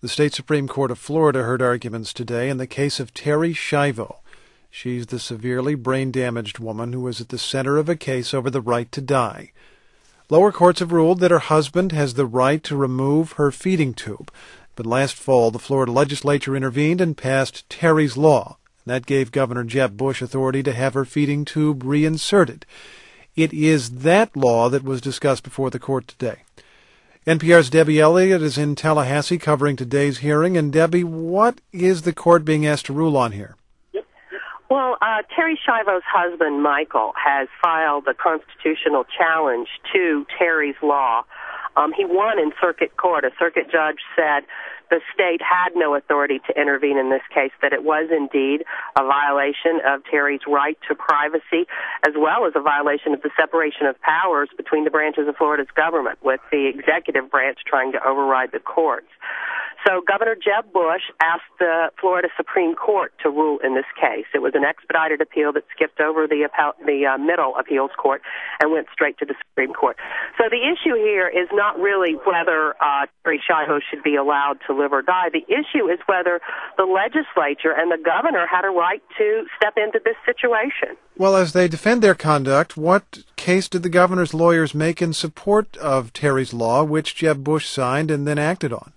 The State Supreme Court of Florida heard arguments today in the case of Terri Schiavo. She's the severely brain-damaged woman who was at the center of a case over the right to die. Lower courts have ruled that her husband has the right to remove her feeding tube. But last fall, the Florida legislature intervened and passed Terri's Law. That gave Governor Jeb Bush authority to have her feeding tube reinserted. It is that law that was discussed before the court today. NPR's Debbie Elliott is in Tallahassee covering today's hearing. And Debbie, what is the court being asked to rule on here? Well, Terri Schiavo's husband, Michael, has filed a constitutional challenge to Terri's Law. He won in circuit court. A circuit judge said the state had no authority to intervene in this case, that it was indeed a violation of Terri's right to privacy, as well as a violation of the separation of powers between the branches of Florida's government, with the executive branch trying to override the courts. So Governor Jeb Bush asked the Florida Supreme Court to rule in this case. It was an expedited appeal that skipped over the middle appeals court and went straight to the Supreme Court. So the issue here is not really whether Terri Schiavo should be allowed to live or die. The issue is whether the legislature and the governor had a right to step into this situation. Well, as they defend their conduct, what case did the governor's lawyers make in support of Terri's Law, which Jeb Bush signed and then acted on?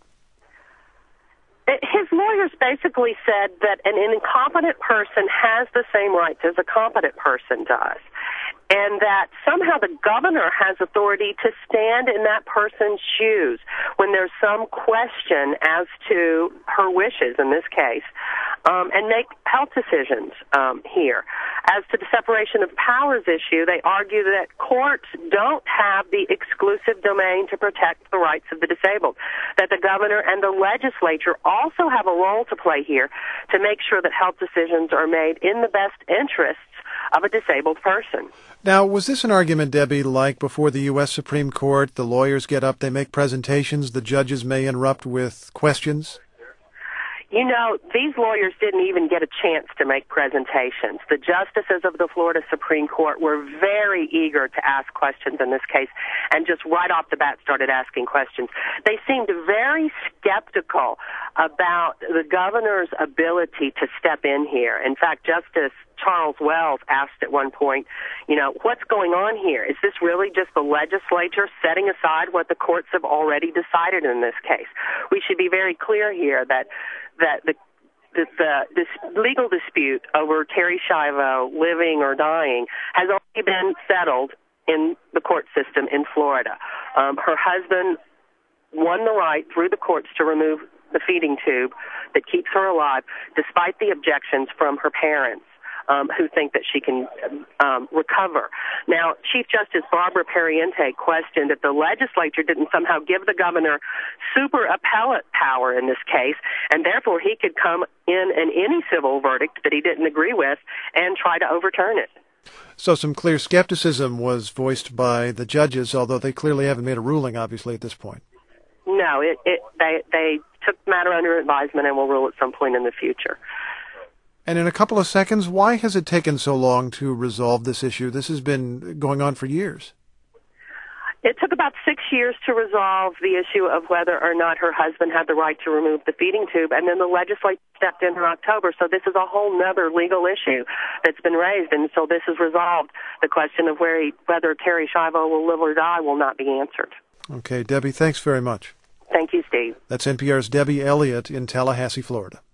His lawyers basically said that an incompetent person has the same rights as a competent person does, and that somehow the governor has authority to stand in that person's shoes when there's some question as to her wishes in this case, and make health decisions here. As to the separation of powers issue, they argue that courts don't have the exclusive domain to protect the rights of the disabled, that the governor and the legislature also have a role to play here to make sure that health decisions are made in the best interests of a disabled person. Now, was this an argument, Debbie, like before the U.S. Supreme Court? The lawyers get up, they make presentations, the judges may interrupt with questions? You know, these lawyers didn't even get a chance to make presentations. The justices of the Florida Supreme Court were very eager to ask questions in this case and just right off the bat started asking questions. They seemed very skeptical about the governor's ability to step in here. In fact, Justice Charles Wells asked at one point, what's going on here? Is this really just the legislature setting aside what the courts have already decided in this case? We should be very clear here that this legal dispute over Terri Schiavo living or dying has already been settled in the court system in Florida. Her husband won the right through the courts to remove the feeding tube that keeps her alive, despite the objections from her parents, who think that she can recover. Now, Chief Justice Barbara Pariente questioned if the legislature didn't somehow give the governor super appellate power in this case, and therefore he could come in any civil verdict that he didn't agree with and try to overturn it. So some clear skepticism was voiced by the judges, although they clearly haven't made a ruling, obviously, at this point. No, they took the matter under advisement and will rule at some point in the future. And in a couple of seconds, why has it taken so long to resolve this issue? This has been going on for years. It took about 6 years to resolve the issue of whether or not her husband had the right to remove the feeding tube, and then the legislature stepped in October. So this is a whole other legal issue that's been raised, and so this is resolved. The question of whether Terri Schiavo will live or die will not be answered. Okay, Debbie, thanks very much. Thank you, Steve. That's NPR's Debbie Elliott in Tallahassee, Florida.